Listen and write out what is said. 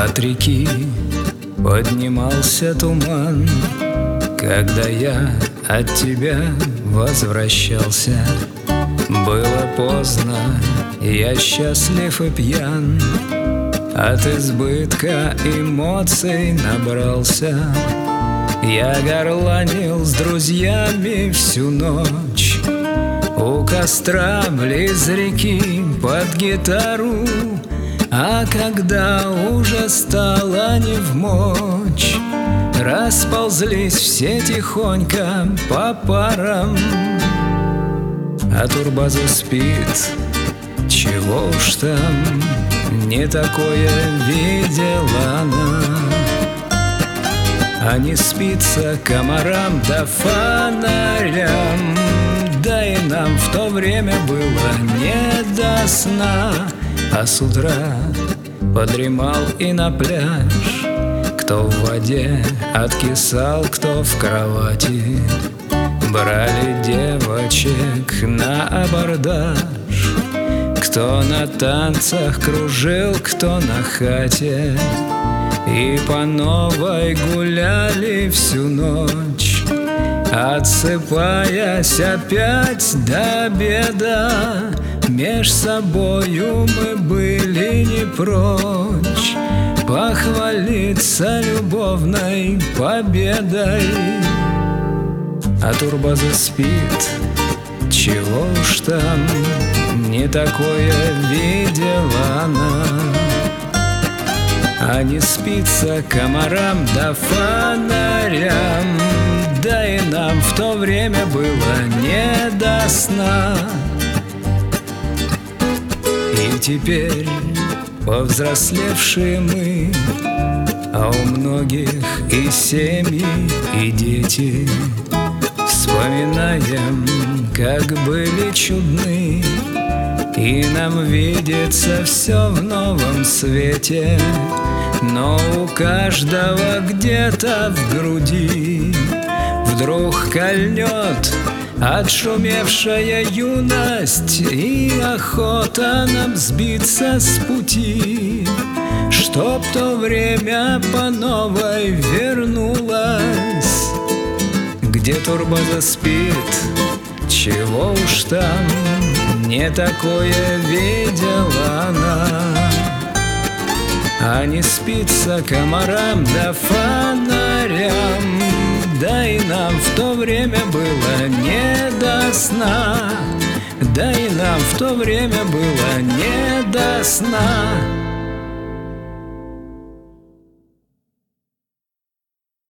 От реки поднимался туман, когда я от тебя возвращался. Было поздно, я счастлив и пьян, от избытка эмоций набрался. Я горланил с друзьями всю ночь у костра близ реки под гитару. А когда уже стало невмочь, расползлись все тихонько по парам. А турбаза спит, чего уж там, не такое видела она. А не спится комарам да фонарям, да и нам в то время было не до сна. А с утра подремал и на пляж, кто в воде откисал, кто в кровати. Брали девочек на абордаж, кто на танцах кружил, кто на хате. И по новой гуляли всю ночь, отсыпаясь опять до обеда. Меж собою мы были не прочь похвалиться любовной победой. А турбаза спит, чего уж там, не такое видела она. А не спится комарам да фонарям, да и нам в то время было не до сна. И теперь повзрослевшие мы, а у многих и семьи, и дети, вспоминаем, как были чудны. И нам видится все в новом свете, но у каждого где-то в груди вдруг кольнет отшумевшая юность, и охота нам сбиться с пути, чтоб то время по новой вернулось. Где турбаза спит, чего уж там, не такое видела она. А не спится комарам да фонарям, да и нам в то время было не до сна, да и нам в то время было не до сна.